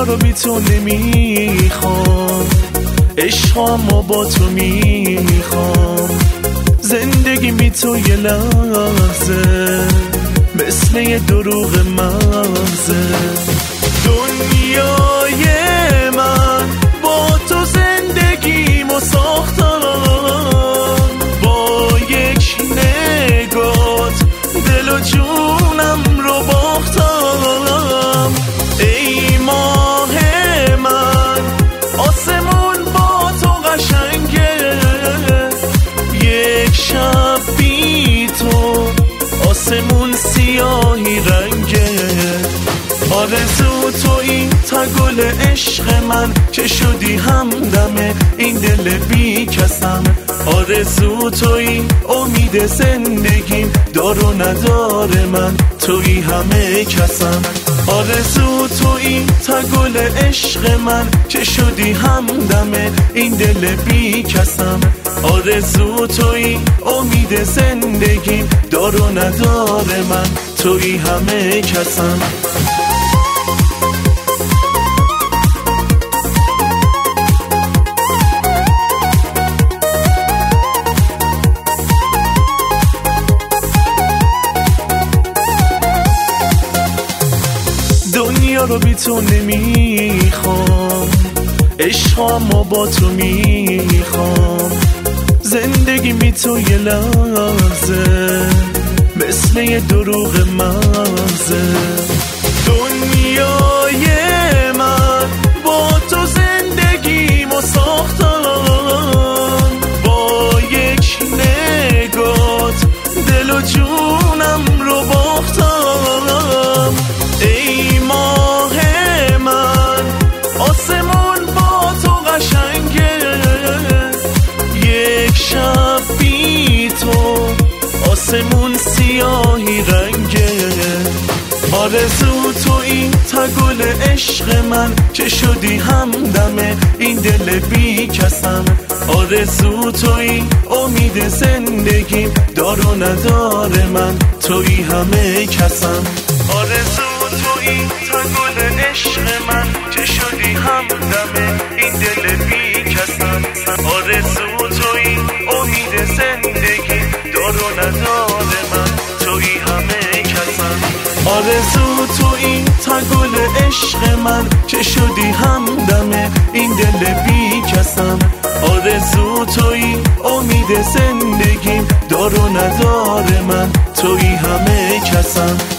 رو بی تو نمیخوام، عشقامو با تو میخوام، زندگی بی تو یه لحظه مثل یه دروغ مغزه. دنیای من با تو زندگیمو ساختم، با یک نگات دل و جونم رو باختم. ای ماه من آسمون با تو قشنگه، یک شب بی تو آسمون سیاهی رنگه. آرزو تویی تا گل عشق من که شدی همدم این دل بی کسم. آرزو تویی امید زندگیم، دار و ندار من تویی همه کسم. آرزو تویی تا گل عشق من که شدی همدم این دل بی کسم. آرزو تویی امید زندگیم، دار و ندار من تویی همه کسم. دنیا رو بی تو نمیخوام، عشقامو با تو میخوام، زندگی بی تو یه لحظه مثل یه دروغ مغزه. دنیای من با تو زندگیمو ساختم، با یک نگات دل و جونم رو باختم. ای ماه من آسمون با تو قشنگه، یک شب بی تو آسمون سیاهی رنگه. آرزو تویی تا گل عشق من که شدی همدم این دل بی کسم. آرزو تویی امید زندگیم، دار و ندار من تویی همه کسم. آرزو تویی تا گل عشق من که شدی همدم این دل بی کسم. آرزو تویی امید زندگی، دار و ندار من تویی همه کسم. آرزو تویی تا گل عشق من که شدی همدم این دل بی کسم. آرزو تویی امید زندگیم، دار و ندار من تویی همه کسم.